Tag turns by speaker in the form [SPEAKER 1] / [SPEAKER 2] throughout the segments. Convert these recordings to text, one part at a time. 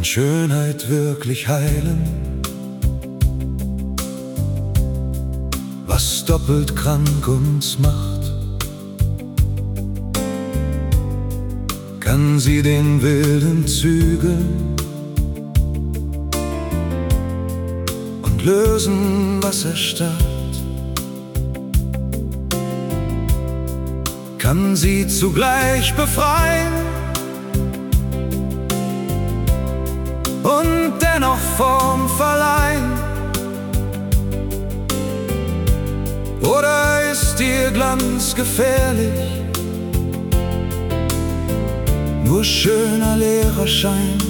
[SPEAKER 1] Schönheit wirklich heilen? Was doppelt krank uns macht? Kann sie den Wilden zügeln und lösen, was erstarrt? Kann sie zugleich befreien und dennoch Form verleihen? Oder ist ihr Glanz gefährlich, nur schöner leerer Schein?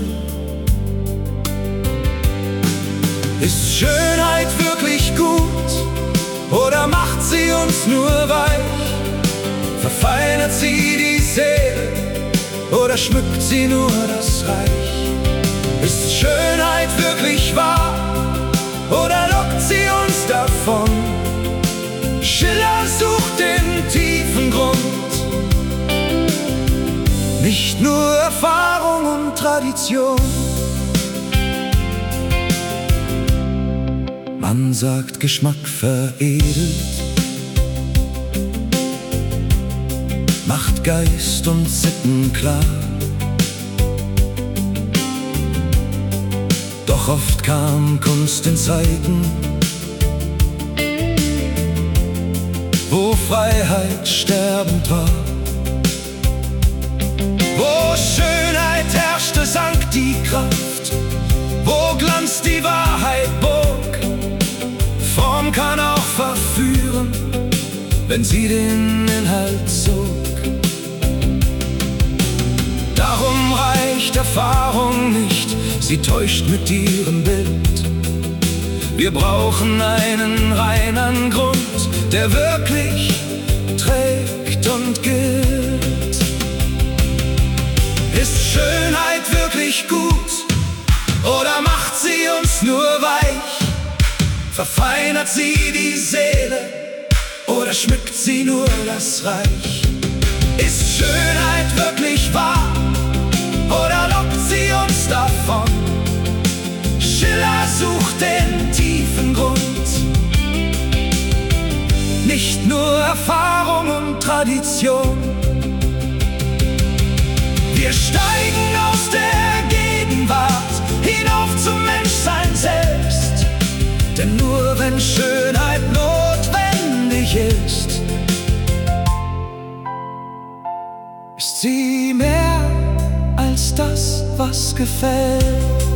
[SPEAKER 1] Ist Schönheit wirklich gut, oder macht sie uns nur weich? Verfeinert sie die Seele, oder schmückt sie nur das Reich? Ist Schönheit wirklich wahr, oder lockt sie uns davon? Schiller sucht den tiefen Grund, nicht nur Erfahrung und Tradition. Man sagt, Geschmack veredelt, macht Geist und Sitten klar. Doch oft kam Kunst in Zeiten, wo Freiheit sterbend war. Wo Schönheit herrschte, sank die Kraft, wo Glanz die Wahrheit bog. Form kann auch verführen, wenn sie den Inhalt zog. Darum reicht Erfahrung nicht, sie täuscht mit ihrem Bild. Wir brauchen einen reinen Grund, der wirklich trägt und gilt. Ist Schönheit wirklich gut, oder macht sie uns nur weich? Verfeinert sie die Seele, oder schmückt sie nur das Reich? Ist Schönheit wirklich wahr, oder lockt sie uns davon? Schiller sucht den tiefen Grund, nicht nur Erfahrung und Tradition. Wir steigen aus der Gegenwart hinauf zum Menschsein selbst, denn nur wenn Schönheit notwendig ist, ist sie mehr als das, was gefällt.